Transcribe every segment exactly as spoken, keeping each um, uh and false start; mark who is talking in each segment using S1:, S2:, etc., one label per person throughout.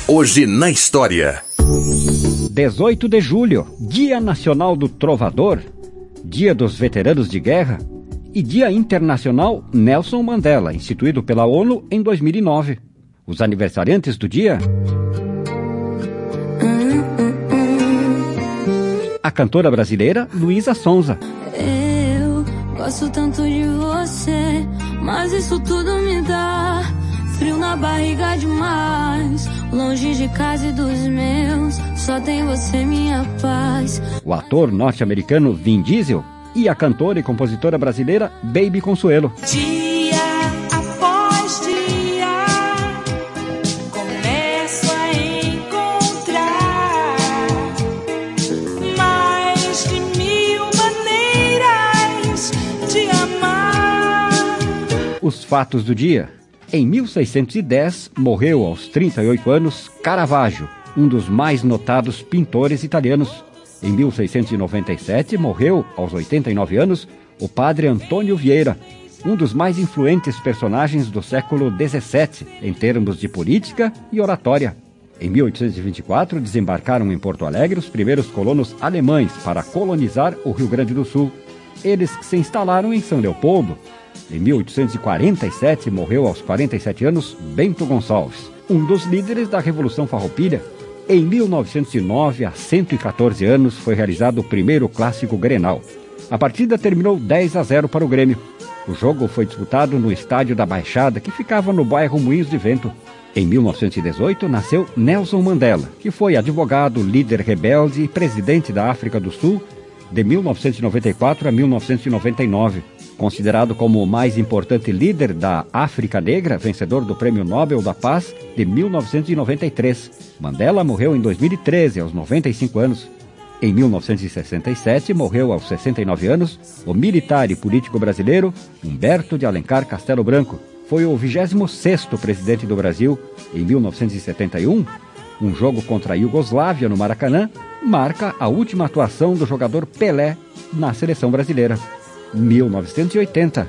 S1: Hoje na história.
S2: dezoito de julho, Dia Nacional do Trovador, Dia dos Veteranos de Guerra e Dia Internacional Nelson Mandela, instituído pela ONU em dois mil e nove. Os aniversariantes do dia: a cantora brasileira Luísa Sonza.
S3: Eu gosto tanto de você, mas isso tudo me dá frio na barriga demais. Longe de casa e dos meus, só tem você, minha paz.
S2: O ator norte-americano Vin Diesel e a cantora e compositora brasileira Baby Consuelo.
S4: Dia após dia, começo a encontrar mais de mil maneiras de amar.
S2: Os fatos do dia. Em mil seiscentos e dez, morreu aos trinta e oito anos Caravaggio, um dos mais notados pintores italianos. Em mil seiscentos e noventa e sete, morreu, aos oitenta e nove anos, o padre Antônio Vieira, um dos mais influentes personagens do século dezessete, em termos de política e oratória. Em mil oitocentos e vinte e quatro, desembarcaram em Porto Alegre os primeiros colonos alemães para colonizar o Rio Grande do Sul. Eles se instalaram em São Leopoldo. Em mil oitocentos e quarenta e sete, morreu aos quarenta e sete anos Bento Gonçalves, um dos líderes da Revolução Farroupilha. Em mil novecentos e nove, há cento e quatorze anos, foi realizado o primeiro clássico Grenal. A partida terminou dez a zero para o Grêmio. O jogo foi disputado no estádio da Baixada, que ficava no bairro Moinhos de Vento. Em mil novecentos e dezoito, nasceu Nelson Mandela, que foi advogado, líder rebelde e presidente da África do Sul de mil novecentos e noventa e quatro a mil novecentos e noventa e nove. Considerado como o mais importante líder da África Negra, vencedor do Prêmio Nobel da Paz de mil novecentos e noventa e três. Mandela morreu em dois mil e treze, aos noventa e cinco anos. Em mil novecentos e sessenta e sete, morreu aos sessenta e nove anos o militar e político brasileiro Humberto de Alencar Castelo Branco. Foi o vigésimo sexto presidente do Brasil. Em mil novecentos e setenta e um, um jogo contra a Iugoslávia no Maracanã marca a última atuação do jogador Pelé na seleção brasileira. mil novecentos e oitenta.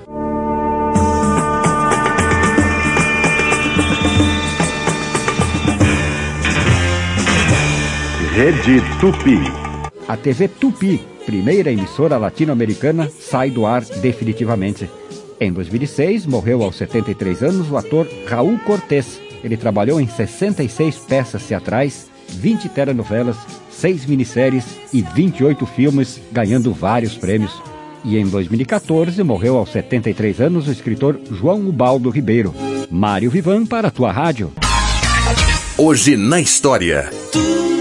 S1: Rede Tupi.
S2: A T V Tupi, primeira emissora latino-americana, sai do ar definitivamente. Em dois mil e seis, morreu aos setenta e três anos o ator Raul Cortez. Ele trabalhou em sessenta e seis peças teatrais, vinte telenovelas, seis minisséries e vinte e oito filmes, ganhando vários prêmios. E em dois mil e quatorze, morreu aos setenta e três anos o escritor João Ubaldo Ribeiro. Mário Vivan para a tua rádio.
S1: Hoje na história.